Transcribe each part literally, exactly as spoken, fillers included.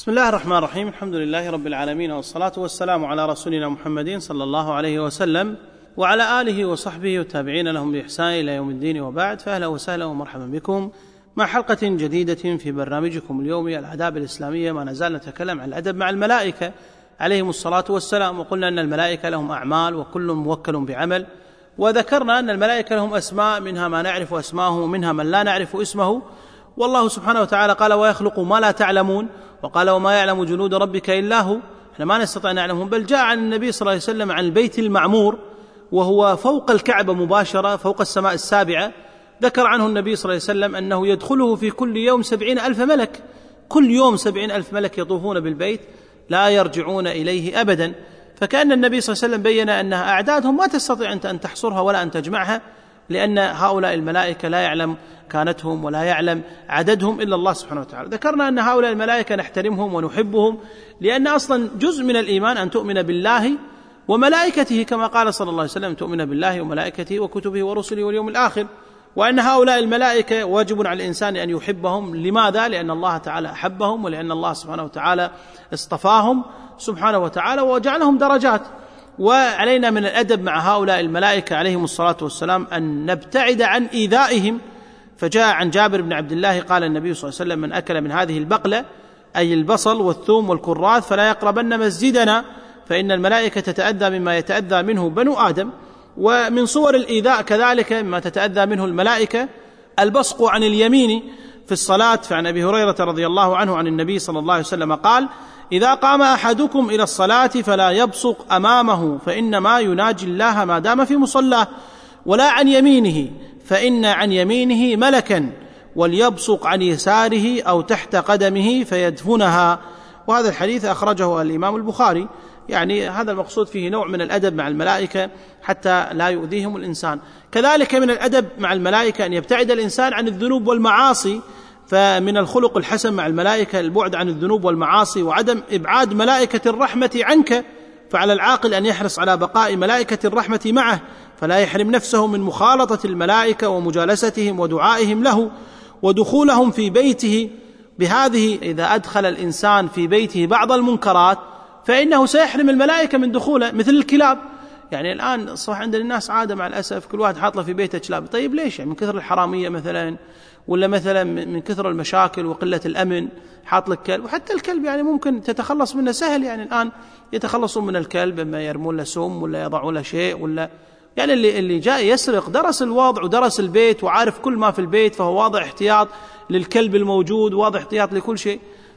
بسم الله الرحمن الرحيم. الحمد لله رب العالمين، والصلاة والسلام على رسولنا محمد صلى الله عليه وسلم وعلى آله وصحبه والتابعين لهم بإحسان إلى يوم الدين، وبعد، فأهلا وسهلا ومرحبا بكم مع حلقة جديدة في برنامجكم اليومي الآداب الإسلامية. ما نزال نتكلم عن الأدب مع الملائكة عليهم الصلاة والسلام، وقلنا أن الملائكة لهم أعمال وكل موكل بعمل، وذكرنا أن الملائكة لهم أسماء، منها ما نعرف أسماءه ومنها من لا نعرف اسمه. والله سبحانه وتعالى قال: ويخلق ما لا تعلمون، وقال: وما يعلم جنود ربك إلا هو. احنا ما نستطيع نعلمهم. بل جاء عن النبي صلى الله عليه وسلم عن البيت المعمور، وهو فوق الكعبة مباشرة، فوق السماء السابعة. ذكر عنه النبي صلى الله عليه وسلم أنه يدخله في كل يوم سبعين ألف ملك، كل يوم سبعين ألف ملك يطوفون بالبيت لا يرجعون إليه أبدا. فكأن النبي صلى الله عليه وسلم بين أنها أعدادهم ما تستطيع أنت أن تحصرها ولا أن تجمعها، لأن هؤلاء الملائكة لا يعلم كانتهم ولا يعلم عددهم إلا الله سبحانه وتعالى. ذكرنا أن هؤلاء الملائكة نحترمهم ونحبهم، لأن أصلا جزء من الإيمان أن تؤمن بالله وملائكته، كما قال صلى الله عليه وسلم: تؤمن بالله وملائكته وكتبه ورسله واليوم الآخر. وأن هؤلاء الملائكة واجب على الإنسان أن يحبهم. لماذا؟ لأن الله تعالى أحبهم، ولأن الله سبحانه وتعالى اصطفاهم سبحانه وتعالى وجعلهم درجات. وعلينا من الأدب مع هؤلاء الملائكة عليهم الصلاة والسلام أن نبتعد عن إيذائهم. فجاء عن جابر بن عبد الله قال النبي صلى الله عليه وسلم: من أكل من هذه البقلة، أي البصل والثوم والكراث، فلا يقربن مسجدنا، فإن الملائكة تتأذى مما يتأذى منه بنو آدم. ومن صور الإيذاء كذلك مما تتأذى منه الملائكة البصق عن اليمين في الصلاة. فعن أبي هريرة رضي الله عنه عن النبي صلى الله عليه وسلم قال: إذا قام أحدكم إلى الصلاة فلا يبصق أمامه، فإنما يناجي الله ما دام في مصلاه، ولا عن يمينه، فإن عن يمينه ملكا، وليبصق عن يساره أو تحت قدمه فيدفنها. وهذا الحديث أخرجه الإمام البخاري. يعني هذا المقصود فيه نوع من الأدب مع الملائكة حتى لا يؤذيهم الإنسان. كذلك من الأدب مع الملائكة أن يبتعد الإنسان عن الذنوب والمعاصي. فمن الخلق الحسن مع الملائكة البعد عن الذنوب والمعاصي، وعدم إبعاد ملائكة الرحمة عنك. فعلى العاقل أن يحرص على بقاء ملائكة الرحمة معه، فلا يحرم نفسه من مخالطة الملائكة ومجالستهم ودعائهم له ودخولهم في بيته. بهذه إذا أدخل الإنسان في بيته بعض المنكرات فإنه سيحرم الملائكة من دخوله، مثل الكلاب. يعني الآن صح عند الناس عادة مع الأسف كل واحد حاط له في بيته كلاب. طيب ليش؟ يعني من كثر الحرامية مثلا، ولا مثلا من كثر المشاكل وقلة الأمن حاط لك كلب. وحتى الكلب يعني ممكن تتخلص منه سهل. يعني الآن يتخلصون من الكلب اما يرمون له سم ولا يضعون له شيء، ولا يعني اللي اللي جاء يسرق درس الوضع ودرس البيت وعارف كل ما في البيت، فهو واضع احتياط للكلب الموجود، واضع احتياط لكل شيء.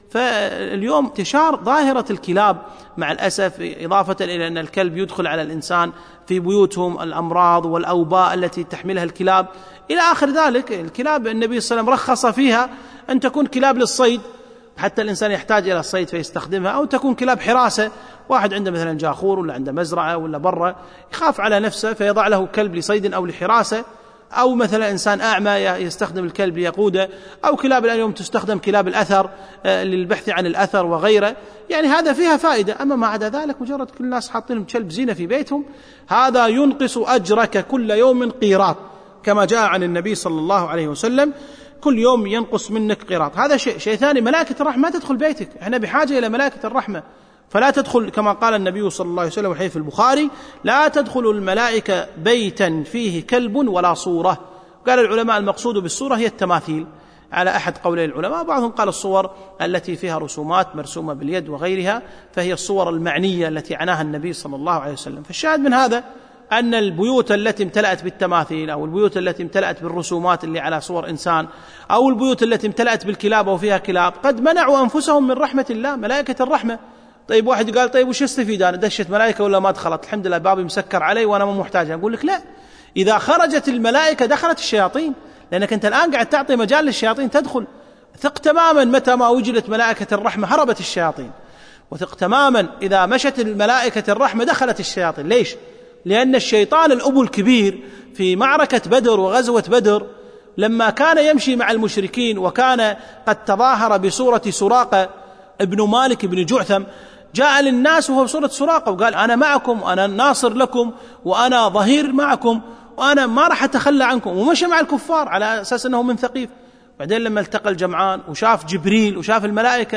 فاليوم انتشار ظاهرة الكلاب مع الأسف، إضافة إلى أن الكلب يدخل على الإنسان في بيوتهم الأمراض والأوباء التي تحملها الكلاب إلى آخر ذلك. الكلاب النبي صلى الله عليه وسلم رخص فيها أن تكون كلاب للصيد، حتى الإنسان يحتاج إلى الصيد فيستخدمها، أو تكون كلاب حراسة. واحد عنده مثلا جاخور ولا عنده مزرعة ولا برة يخاف على نفسه فيضع له كلب لصيد أو لحراسة، أو مثلا إنسان أعمى يستخدم الكلب ليقوده، أو كلاب اليوم تستخدم كلاب الأثر للبحث عن الأثر وغيره. يعني هذا فيها فائدة. أما ما عدا ذلك مجرد كل الناس حاطين كلب زينة في بيتهم، هذا ينقص أجرك كل يوم قيراط، كما جاء عن النبي صلى الله عليه وسلم: كل يوم ينقص منك قيراط. هذا شيء. شيء ثاني، ملائكة الرحمة ما تدخل بيتك. احنا بحاجة إلى ملائكة الرحمة، فلا تدخل، كما قال النبي صلى الله عليه وسلم الحديث في البخاري: لا تدخل الملائكة بيتا فيه كلب ولا صورة. قال العلماء المقصود بالصورة هي التماثيل، على أحد قولي العلماء. بعضهم قال الصور التي فيها رسومات مرسومة باليد وغيرها، فهي الصور المعنية التي عناها النبي صلى الله عليه وسلم. فالشاهد من هذا أن البيوت التي امتلأت بالتماثيل، أو البيوت التي امتلأت بالرسومات اللي على صور إنسان، أو البيوت التي امتلأت بالكلاب وفيها كلاب، قد منعوا أنفسهم من رحمة الله، ملائكة الرحمة. طيب واحد قال: طيب وش استفيد أنا؟ دشت ملائكة ولا ما دخلت؟ الحمد لله بابي مسكر علي وأنا مو محتاج. أقول لك لا، إذا خرجت الملائكة دخلت الشياطين، لأنك أنت الآن قاعد تعطي مجال للشياطين تدخل. ثق تماما متى ما وجدت ملائكة الرحمة هربت الشياطين، وثق تماما إذا مشت الملائكة الرحمة دخلت الشياطين. ليش؟ لأن الشيطان الأبو الكبير في معركة بدر وغزوة بدر لما كان يمشي مع المشركين، وكان قد تظاهر بصورة سراقة ابن مالك بن جعثم، جاء للناس وهو بصورة سراقة وقال: أنا معكم، أنا ناصر لكم، وأنا ظهير معكم، وأنا ما راح أتخلى عنكم. ومشى مع الكفار على أساس أنه من ثقيف. بعدين لما التقى الجمعان وشاف جبريل وشاف الملائكة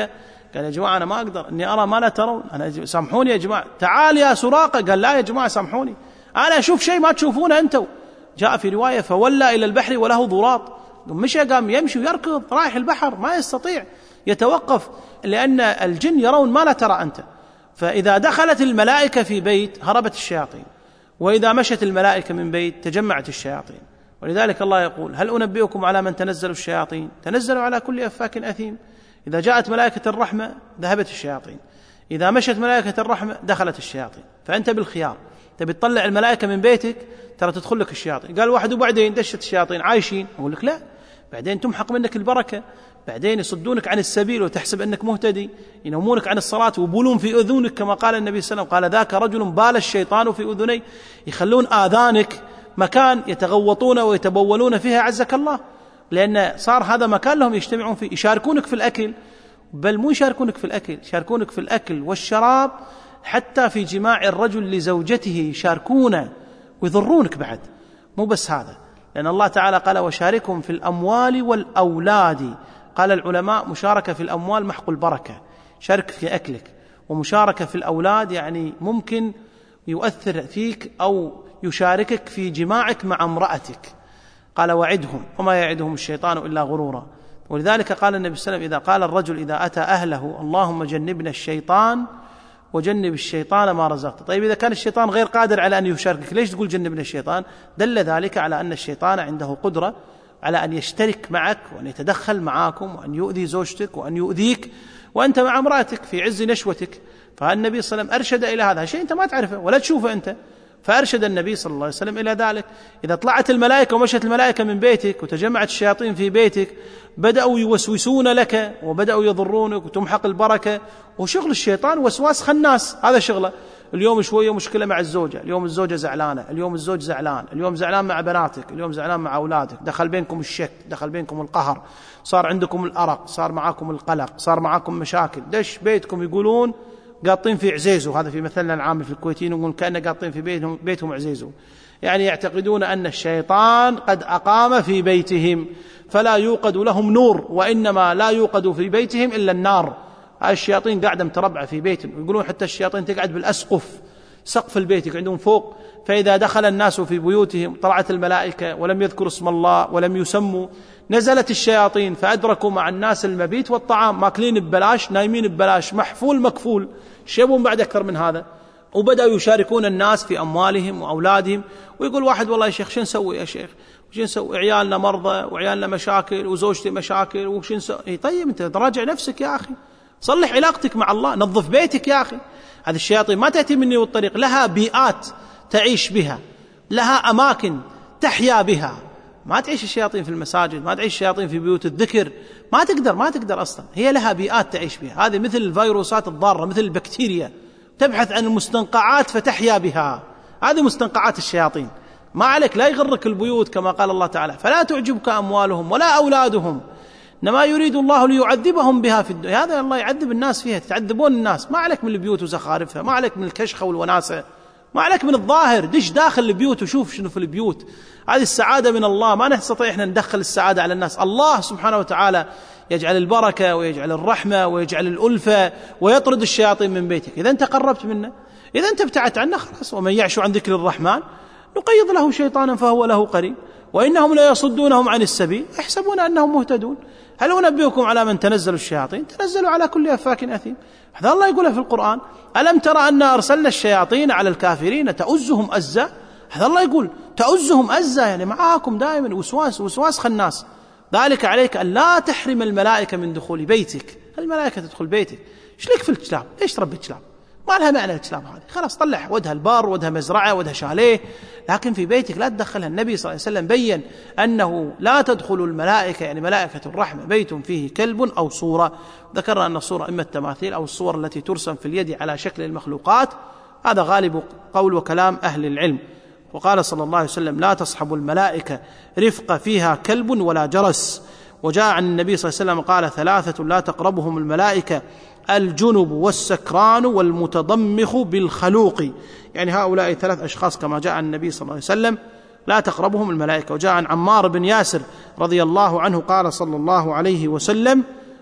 قال يا جماعة أنا ما أقدر، إني أرى ما لا ترون، أنا سامحوني يا جماعة. تعال يا سراقة، قال لا يا جماعة سامحوني، أنا أشوف شيء ما تشوفونه أنتم. جاء في رواية فولى إلى البحر وله ضراط، مشى قام يمشي ويركض رايح البحر، ما يستطيع يتوقف، لأن الجن يرون ما لا ترى أنت. فإذا دخلت الملائكة في بيت هربت الشياطين، وإذا مشت الملائكة من بيت تجمعت الشياطين. ولذلك الله يقول هل أنبئكم على من تنزل الشياطين؟ تنزلوا على كل أفاك أثيم. إذا جاءت ملائكة الرحمة ذهبت الشياطين، إذا مشت ملائكة الرحمة دخلت الشياطين. فأنت بالخيار، تبي تطلع الملائكة من بيتك ترى تدخل لك الشياطين. قال واحد وبعدين دشت الشياطين عايشين، أقول لك لا، بعدين تمحق منك البركة، بعدين يصدونك عن السبيل وتحسب أنك مهتدي، ينومونك عن الصلاة ويبولون في أذنك كما قال النبي صلى الله عليه وسلم، قال ذاك رجل بال الشيطان في أذني، يخلون آذانك مكان يتغوطون ويتبولون فيها عزك الله، لأن صار هذا مكان لهم يجتمعون فيه. يشاركونك في الأكل، بل مو يشاركونك في الأكل، يشاركونك في الأكل والشراب، حتى في جماع الرجل لزوجته يشاركونه ويضرونك بعد. مو بس هذا، لأن الله تعالى قال وشاركهم في الأموال والأولاد. قال العلماء مشاركة في الأموال محق البركة، شارك في أكلك، ومشاركة في الأولاد يعني ممكن يؤثر فيك أو يشاركك في جماعك مع امرأتك. قال وعدهم وما يعدهم الشيطان إلا غرورا. ولذلك قال النبي صلى الله عليه وسلم إذا قال الرجل إذا أتى أهله اللهم جنبنا الشيطان وجنب الشيطان ما رزقته. طيب إذا كان الشيطان غير قادر على أن يشاركك ليش تقول جنبنا الشيطان؟ دل ذلك على أن الشيطان عنده قدرة على أن يشترك معك وأن يتدخل معاكم وأن يؤذي زوجتك وأن يؤذيك وأنت مع امرأتك في عز نشوتك. فالنبي صلى الله عليه وسلم أرشد إلى هذا شيء أنت ما تعرفه ولا تشوفه أنت، فأرشد النبي صلى الله عليه وسلم إلى ذلك. إذا طلعت الملائكة ومشت الملائكة من بيتك وتجمعت الشياطين في بيتك بدأوا يوسوسون لك وبدأوا يضرونك وتمحق البركة. وشغل الشيطان وسواس خناس، هذا شغله. اليوم شوية مشكلة مع الزوجة، اليوم الزوجة زعلانة، اليوم الزوج زعلان، اليوم زعلان مع بناتك، اليوم زعلان مع أولادك، دخل بينكم الشك، دخل بينكم القهر، صار عندكم الأرق، صار معاكم القلق، صار معاكم مشاكل، دش بيتكم يقولون قاطين في عزيزو. هذا في مثلنا العام في الكويتيين يقولون كأنه قاطين في بيتهم, بيتهم عزيزو، يعني يعتقدون أن الشيطان قد أقام في بيتهم فلا يوقد لهم نور، وإنما لا يوقد في بيتهم إلا النار. الشياطين قاعدة متربعة في بيتهم، ويقولون حتى الشياطين تقعد بالأسقف، سقف البيت يقعدون فوق، فإذا دخل الناس في بيوتهم طلعت الملائكة ولم يذكروا اسم الله ولم يسموا، نزلت الشياطين فأدركوا مع الناس المبيت والطعام، ماكلين ببلاش نايمين ببلاش، محفول مكفول، شيبون بعد أكثر من هذا. وبدأوا يشاركون الناس في أموالهم وأولادهم. ويقول واحد والله يا شيخ شو نسوي يا شيخ، وش نسوي، عيالنا مرضى وعيالنا مشاكل وزوجتي مشاكل وش نسوي. طيب أنت تراجع نفسك يا أخي، صلح علاقتك مع الله، نظف بيتك يا أخي. هذه الشياطين ما تأتي مني والطريق، لها بيئات تعيش بها، لها أماكن تحيا بها. ما تعيش الشياطين في المساجد، ما تعيش الشياطين في بيوت الذكر، ما تقدر ما تقدر أصلا. هي لها بيئات تعيش بها، هذه مثل الفيروسات الضارة، مثل البكتيريا تبحث عن المستنقعات فتحيا بها، هذه مستنقعات الشياطين. ما عليك، لا يغرك البيوت كما قال الله تعالى فلا تعجبك أموالهم ولا أولادهم إنما يريد الله ليعذبهم بها في الدنيا. هذا الله يعذب الناس فيها، تعذبون الناس. ما عليك من البيوت وزخارفها، ما عليك من الكشخة والوناسة، ما عليك من الظاهر، دش داخل البيوت وشوف شنو في البيوت. هذه السعادة من الله، ما نستطيع احنا ندخل السعادة على الناس. الله سبحانه وتعالى يجعل البركة ويجعل الرحمة ويجعل الألفة ويطرد الشياطين من بيتك إذا أنت قربت منه. إذا أنت ابتعدت عنه خلاص، ومن يعش عن ذكر الرحمن نقيض له شيطانا فهو له قرين وإنهم لا يصدونهم عن السبيل يحسبون أنهم مهتدون. هل أنبئكم على من تنزل الشياطين؟ تنزلوا على كل أفاك أثيم. هذا الله يقوله في القرآن، ألم ترى أن أرسلنا الشياطين على الكافرين تؤزهم أزا. هذا الله يقول تؤزهم أزا، يعني معاكم دائما وسواس وسواس خناس. ذلك عليك أن لا تحرم الملائكة من دخول بيتك. الملائكة تدخل بيتك، ايش لك في الكلاب؟ ايش تربي الكلاب؟ ما لها معنى الكلاب هذه، خلاص طلع ودها البار ودها مزرعة ودها شاليه، لكن في بيتك لا تدخلها. النبي صلى الله عليه وسلم بين أنه لا تدخل الملائكة، يعني ملائكة الرحمة، بيت فيه كلب أو صورة. ذكرنا أن الصورة إما التماثيل أو الصور التي ترسم في اليد على شكل المخلوقات، هذا غالب قول وكلام أهل العلم. وقال صلى الله عليه وسلم لا تصحب الملائكة رفق فيها كلب ولا جرس. وجاء عن النبي صلى الله عليه وسلم قال ثلاثة لا تقربهم الملائكة الجنب والسكران والمتضمخ بالخلوق، يعني هؤلاء ثلاث أشخاص كما جاء عن النبي صلى الله عليه وسلم لا تقربهم الملائكة. وجاء عن عمار بن ياسر رضي الله عنه قال صلى الله عليه وسلم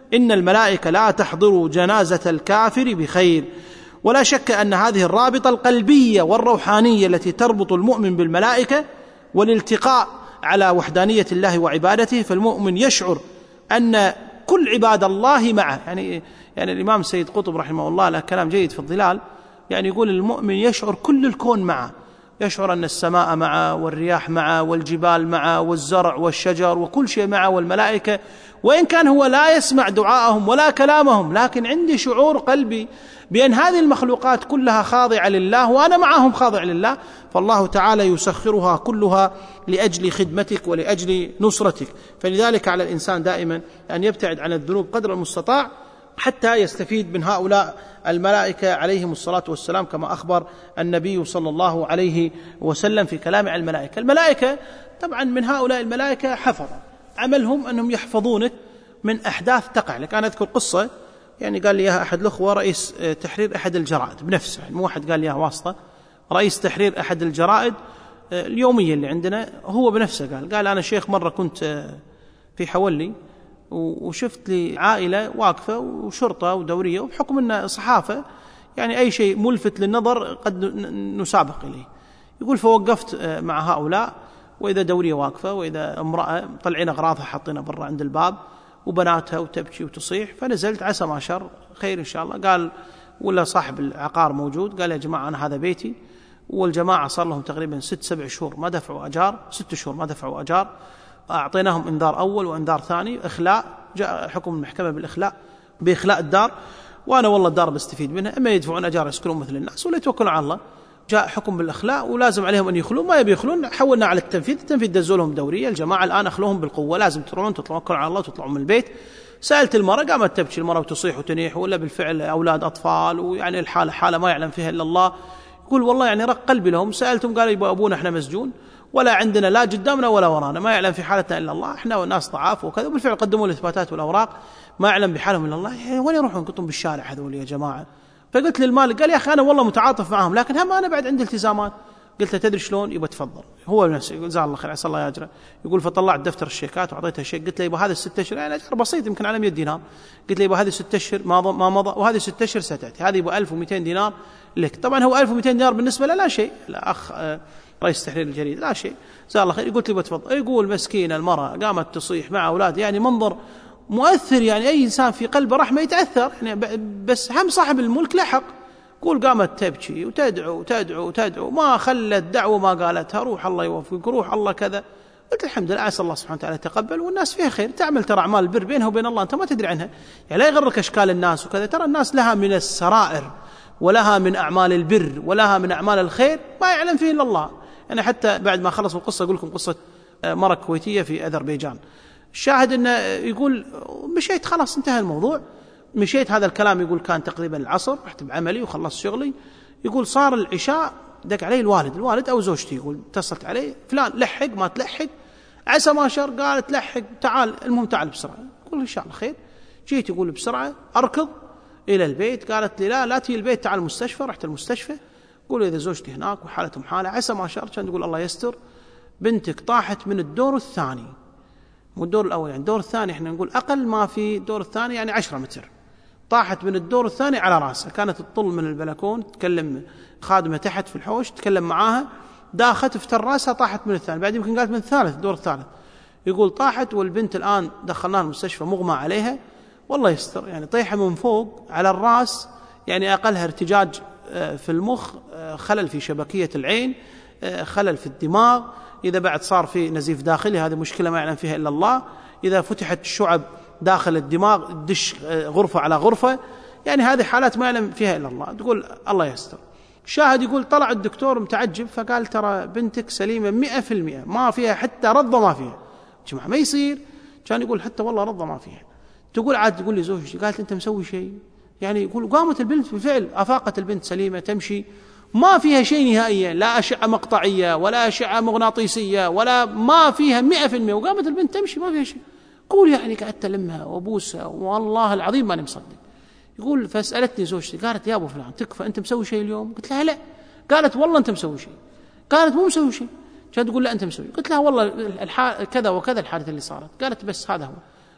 إن الملائكة لا تحضر جنازة الكافر بخير. ولا شك أن هذه الرابطة القلبية والروحانية التي تربط المؤمن بالملائكة والالتقاء على وحدانية الله وعبادته، فالمؤمن يشعر أن كل عباد الله معه. يعني يعني الإمام سيد قطب رحمه الله له كلام جيد في الظلال، يعني يقول المؤمن يشعر كل الكون معه، يشعر أن السماء معه والرياح معه والجبال معه والزرع والشجر وكل شيء معه والملائكة، وإن كان هو لا يسمع دعاءهم ولا كلامهم، لكن عندي شعور قلبي بأن هذه المخلوقات كلها خاضعة لله وأنا معهم خاضع لله، فالله تعالى يسخرها كلها لأجل خدمتك ولأجل نصرتك. فلذلك على الإنسان دائما أن يبتعد عن الذنوب قدر المستطاع حتى يستفيد من هؤلاء الملائكة عليهم الصلاة والسلام، كما أخبر النبي صلى الله عليه وسلم في كلام عن الملائكة. الملائكة طبعا من هؤلاء الملائكة حفظ عملهم أنهم يحفظونك من أحداث تقع لك. أنا أذكر قصة يعني قال لي إياها أحد الأخوة، رئيس تحرير أحد الجرائد بنفسه، يعني مو واحد قال لي إياها واسطة، رئيس تحرير أحد الجرائد اليومية اللي عندنا، هو بنفسه قال قال أنا شيخ مرة كنت في حولي وشفت لي عائلة واقفة وشرطة ودورية، وبحكم أن صحافة يعني أي شيء ملفت للنظر قد نسابق إليه. يقول فوقفت مع هؤلاء، وإذا دورية واقفة وإذا امرأة طلعين أغراضها حاطينها برا عند الباب وبناتها وتبكي وتصيح، فنزلت عسى ما شر خير إن شاء الله. قال ولا صاحب العقار موجود، قال يا جماعة أنا هذا بيتي، والجماعة صار لهم تقريبا ست سبع شهور ما دفعوا أجار، ست شهور ما دفعوا أجار، أعطيناهم إنذار أول وإنذار ثاني، إخلاء، جاء حكم المحكمة بالإخلاء بإخلاء الدار، وأنا والله الدار بستفيد منها، إما يدفعون أجار يسكنون مثل الناس ولا يتوكلون على الله. جاء حكم بالإخلاء ولازم عليهم أن يخلون، ما يبي يخلون حولنا على التنفيذ، التنفيذ دزوا لهم دورية، الجماعة الآن أخلوهم بالقوة، لازم تروحون تتوكلون على الله وتطلعون من البيت. سألت المرأة قامت تبكي المرأة وتصيح وتنيح، ولا بالفعل أولاد أطفال، ويعني الحالة حالة ما يعلم فيها إلا الله. يقول والله يعني رق قلبي لهم. سألتهم قالوا يبقى أبونا إحنا مسجون ولا عندنا لا قدامنا ولا ورانا، ما يعلم في حالتنا إلا الله، إحنا ناس ضعاف وكذا. وبالفعل قدموا الإثباتات والأوراق، ما يعلم بحالهم إلا الله. يعني وين يروحون قطهم بالشارع هذول يا جماعة؟ فقلت للمالك قال يا أخي أنا والله متعاطف معهم، لكن هم أنا بعد عندي التزامات. قلت له تدري شلون؟ يبقى تفضل. هو نفسه يقول جزاه الله خير عسى الله يجره، يقول فطلعت دفتر الشيكات وأعطيته شيك، قلت له يبقى هذا الست أشهر يعني أجر بسيط يمكن على مئة دينار، قلت له يبقى هذه ست أشهر ما ما مضى، وهذه ست أشهر ستأتي، هذه يبقى ألف ومئتين دينار لك. طبعا هو ألف ومئتين دينار بالنسبة له لا شيء، لا أخ رئيس تحرير الجريدة لا شيء، جزاه الله خير. قلت له بتفضل. يقول مسكينة المرأة قامت تصيح مع أولاد، يعني منظر مؤثر، يعني أي إنسان في قلبه رحمة يتأثر، يعني بس هم صاحب الملك لحق. قول قامت تبكي وتدعو وتدعو وتدعو، ما خلت دعوة ما قالتها، روح الله يوفقك، روح الله كذا. قلت الحمد لله عسى الله سبحانه وتعالى يتقبل، والناس فيها خير، تعمل ترى أعمال البر بينها وبين الله أنت ما تدري عنها، يعني لا يغرك أشكال الناس وكذا، ترى الناس لها من السرائر ولها من أعمال البر ولها من أعمال الخير ما يعلم فيه إلا الله. يعني حتى بعد ما خلص القصة أقول لكم قصة مرة كويتية في أذربيجان، الشاهد أنه يقول مشيت خلاص انتهى الموضوع، مشيت هذا الكلام يقول كان تقريبا العصر، رحت بعملي وخلصت شغلي، يقول صار العشاء دق علي الوالد الوالد أو زوجتي، يقول اتصلت علي فلان لحق ما تلحق عسى ما شر، قالت لحق تعال، المهم تعال بسرعة. يقول إن شاء الله خير. جيت يقول بسرعة أركض إلى البيت، قالت لي لا لا تجي البيت تعال المستشفى. رحت المستشفى، قول إذا زوجتي هناك وحالتهم حالة عسى ما شر، كان تقول الله يستر، بنتك طاحت من الدور الثاني، مو الدور الأول يعني الدور الثاني، إحنا نقول أقل ما في الدور الثاني يعني عشرة متر، طاحت من الدور الثاني على راسها، كانت تطل من البلكون، تكلم خادمة تحت في الحوش تكلم معاها، داخت افتر راسها طاحت من الثاني، بعد يمكن قالت من الثالث الدور الثالث. يقول طاحت والبنت الآن دخلناها المستشفى مغمى عليها، والله يستر، يعني طيحة من فوق على الراس، يعني أقلها ارتجاج في المخ، خلل في شبكية العين، خلل في الدماغ، إذا بعد صار في نزيف داخلي هذه مشكلة ما يعلم فيها إلا الله، إذا فتحت الشعب داخل الدماغ دش غرفة على غرفة، يعني هذه حالات ما يعلم فيها إلا الله. تقول الله يستر. شاهد يقول طلع الدكتور متعجب، فقال ترى بنتك سليمة مئة في المئة، ما فيها حتى رضة ما فيها. جماعة ما يصير، كان يقول حتى والله رضة ما فيها. تقول عاد تقول لي زوجتي، قالت أنت مسوي شيء؟ يعني يقول قامت البنت بالفعل، أفاقت البنت سليمة تمشي، ما فيها شيء نهائيا، لا أشعة مقطعية ولا أشعة مغناطيسية ولا ما فيها مئة في المئة، وقامت البنت تمشي ما فيها شيء. قول يعني قعدت ألمها وأبوسها والله العظيم ماني مصدق. يقول فسألتني زوجتي قالت يا أبو فلان تكفى أنت مسوي شيء اليوم؟ قلت لها لا. قالت والله أنت مسوي شيء. قالت مو مسوي شيء. كانت تقول لا أنت مسوي. قلت لها والله الحال كذا وكذا الحادثة اللي صارت. قالت بس هذا هو.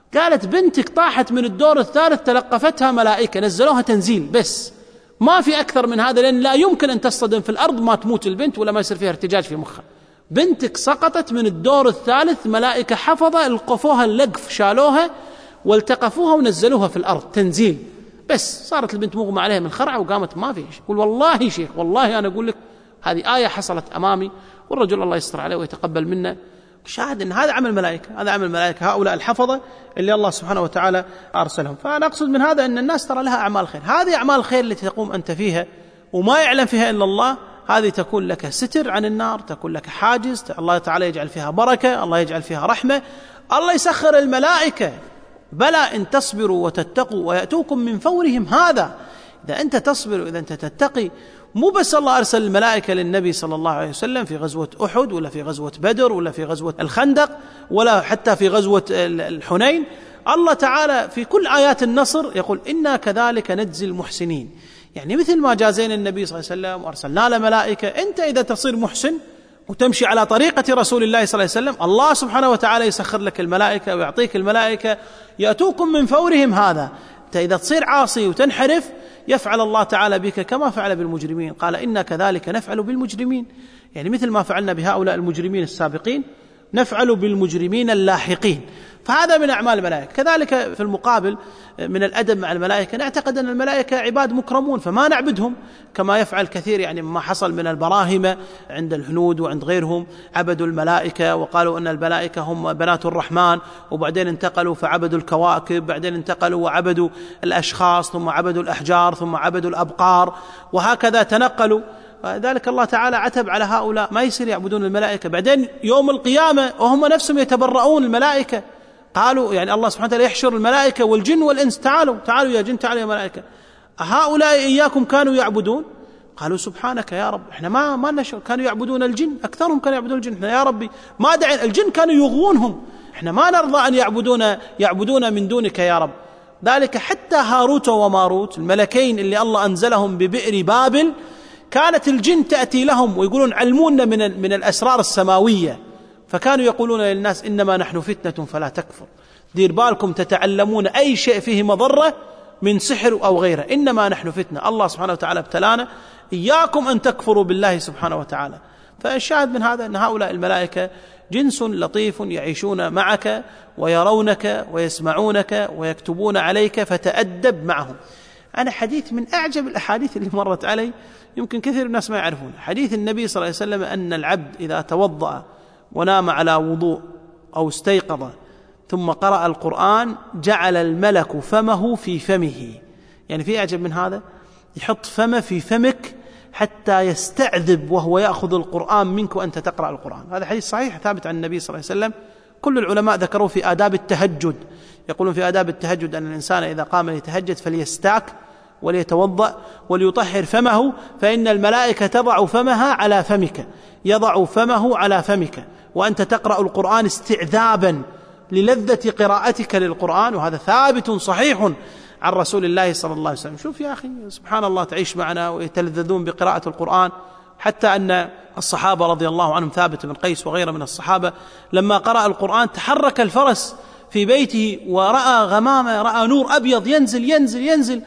قالت بنتك طاحت من الدور الثالث تلقفتها ملائكة نزلوها تنزيل بس، ما في أكثر من هذا، لأن لا يمكن أن تصطدم في الأرض ما تموت البنت ولا ما يصير فيها ارتجاج في مخها. بنتك سقطت من الدور الثالث، ملائكة حفظة القفوها اللقف شالوها والتقفوها ونزلوها في الأرض تنزيل بس. صارت البنت مغمى عليها من خرعة وقامت ما في شيء. قل والله شيخ والله أنا أقول لك هذه آية حصلت أمامي، والرجل الله يستر عليه ويتقبل منا. شاهد أن هذا عمل ملائكة، هذا عمل ملائكة، هؤلاء الحفظة اللي الله سبحانه وتعالى أرسلهم. فأنا أقصد من هذا أن الناس ترى لها أعمال خير، هذه أعمال الخير التي تقوم أنت فيها وما يعلم فيها إلا الله، هذه تكون لك ستر عن النار، تكون لك حاجز، الله تعالى يجعل فيها بركة، الله يجعل فيها رحمة، الله يسخر الملائكة. بلى إن تصبروا وتتقوا ويأتوكم من فورهم هذا. إذا أنت تصبر وإذا أنت تتقي، مو بس الله أرسل الملائكة للنبي صلى الله عليه وسلم في غزوة أحد ولا في غزوة بدر ولا في غزوة الخندق ولا حتى في غزوة الحنين، الله تعالى في كل آيات النصر يقول إنا كذلك نجزي المحسنين. يعني مثل ما جازينا النبي صلى الله عليه وسلم وأرسلنا له ملائكة، أنت إذا تصير محسن وتمشي على طريقة رسول الله صلى الله عليه وسلم، الله سبحانه وتعالى يسخر لك الملائكة ويعطيك الملائكة يأتوكم من فورهم هذا. أنت إذا تصير عاصي وتنحرف يفعل الله تعالى بك كما فعل بالمجرمين، قال إنا كذلك نفعل بالمجرمين، يعني مثل ما فعلنا بهؤلاء المجرمين السابقين نفعل بالمجرمين اللاحقين. فهذا من أعمال الملائكة. كذلك في المقابل من الأدب مع الملائكة، نعتقد أن الملائكة عباد مكرمون فما نعبدهم كما يفعل كثير، يعني ما حصل من البراهمة عند الهنود وعند غيرهم، عبدوا الملائكة وقالوا أن الملائكة هم بنات الرحمن، وبعدين انتقلوا فعبدوا الكواكب، بعدين انتقلوا وعبدوا الأشخاص، ثم عبدوا الأحجار، ثم عبدوا الأبقار، وهكذا تنقلوا. ذلك الله تعالى عتب على هؤلاء، ما يصير يعبدون الملائكة. بعدين يوم القيامة وهم نفسهم يتبرؤون الملائكة، قالوا يعني الله سبحانه وتعالى يحشر الملائكة والجن والإنس، تعالوا تعالوا يا جن تعالوا يا ملائكة، هؤلاء إياكم كانوا يعبدون؟ قالوا سبحانك يا رب احنا ما ما نشعر، كانوا يعبدون الجن، أكثرهم كانوا يعبدون الجن، احنا يا ربي ما دعين، الجن كانوا يغوونهم، احنا ما نرضى أن يعبدون يعبدون من دونك يا رب. ذلك حتى هاروت وماروت الملكين اللي الله أنزلهم ببئر بابل، كانت الجن تأتي لهم ويقولون علمونا من من الأسرار السماوية، فكانوا يقولون للناس إنما نحن فتنة فلا تكفر، دير بالكم تتعلمون أي شيء فيه مضرة من سحر أو غيره، إنما نحن فتنة، الله سبحانه وتعالى ابتلانا، إياكم أن تكفروا بالله سبحانه وتعالى. فالشاهد من هذا أن هؤلاء الملائكة جنس لطيف يعيشون معك ويرونك ويسمعونك ويكتبون عليك، فتأدب معهم. أنا حديث من أعجب الأحاديث اللي مرت علي، يمكن كثير من الناس ما يعرفون، حديث النبي صلى الله عليه وسلم أن العبد إذا توضأ ونام على وضوء أو استيقظ ثم قرأ القرآن جعل الملك فمه في فمه. يعني في أعجب من هذا؟ يحط فمه في فمك حتى يستعذب وهو يأخذ القرآن منك وأنت تقرأ القرآن. هذا حديث صحيح ثابت عن النبي صلى الله عليه وسلم. كل العلماء ذكروا في آداب التهجد، يقولون في آداب التهجد أن الإنسان إذا قام ليتهجد فليستاك وليتوضأ وليطهر فمه، فإن الملائكة تضع فمها على فمك، يضع فمه على فمك وأنت تقرأ القرآن استعذابا للذة قراءتك للقرآن، وهذا ثابت صحيح عن رسول الله صلى الله عليه وسلم. شوف يا أخي سبحان الله، تعيش معنا ويتلذذون بقراءة القرآن، حتى أن الصحابة رضي الله عنهم ثابت بن قيس وغيره من الصحابة لما قرأ القرآن تحرك الفرس في بيته ورأى غمامة، رأى نور أبيض ينزل ينزل ينزل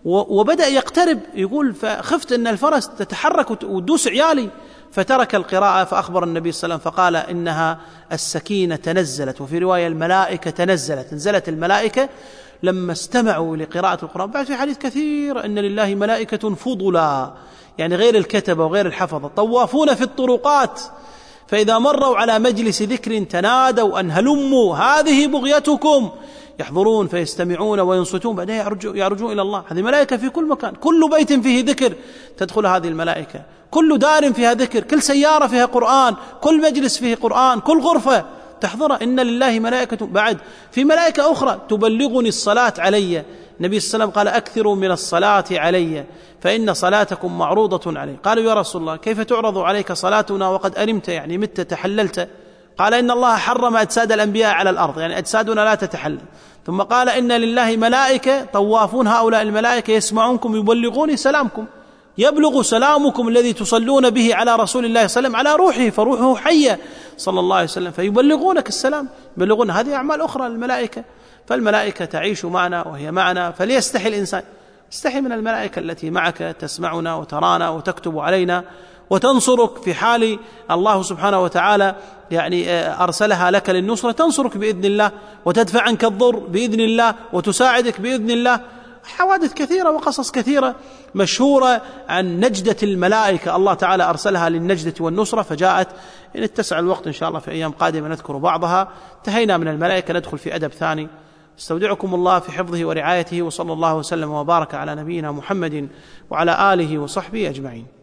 وبدأ يقترب، يقول فخفت أن الفرس تتحرك وتدوس عيالي، فترك القراءة فأخبر النبي صلى الله عليه وسلم فقال إنها السكينة تنزلت، وفي رواية الملائكة تنزلت، نزلت الملائكة لما استمعوا لقراءة القرآن. بعد في حديث كثير أن لله ملائكة فضلا، يعني غير الكتبة وغير الحفظة، طوافون في الطرقات، فإذا مروا على مجلس ذكر تنادوا أن هلموا هذه بغيتكم، يحضرون فيستمعون وينصتون، بعدين يرجعون إلى الله. هذه ملائكة في كل مكان، كل بيت فيه ذكر تدخل هذه الملائكة، كل دار فيها ذكر، كل سيارة فيها قرآن، كل مجلس فيه قرآن، كل غرفة تحضرها. إن لله ملائكة، بعد في ملائكة أخرى تبلغني الصلاة علي، النبي صلى الله عليه وسلم قال أكثروا من الصلاة علي فإن صلاتكم معروضة علي. قالوا يا رسول الله كيف تعرض عليك صلاتنا وقد أرمت، يعني مت تحللت؟ قال إن الله حرم أجساد الأنبياء على الأرض، يعني أجسادنا لا تتحلل. ثم قال إن لله ملائكة طوافون، هؤلاء الملائكة يسمعونكم يبلغوني سلامكم، يبلغ سلامكم الذي تصلون به على رسول الله صلى الله عليه وسلم على روحه، فروحه حية صلى الله عليه وسلم، فيبلغونك السلام، يبلغون. هذه أعمال أخرى للملائكة. فالملائكة تعيش معنا وهي معنا، فليستحي الإنسان، استحي من الملائكة التي معك تسمعنا وترانا وتكتب علينا وتنصرك في حال الله سبحانه وتعالى يعني أرسلها لك للنصرة، تنصرك بإذن الله وتدفع عنك الضر بإذن الله وتساعدك بإذن الله. حوادث كثيرة وقصص كثيرة مشهورة عن نجدة الملائكة، الله تعالى أرسلها للنجدة والنصرة فجاءت. إن اتسع الوقت إن شاء الله في أيام قادمة نذكر بعضها. انتهينا من الملائكة، ندخل في أدب ثاني. استودعكم الله في حفظه ورعايته، وصلى الله وسلم وبارك على نبينا محمد وعلى آله وصحبه أجمعين.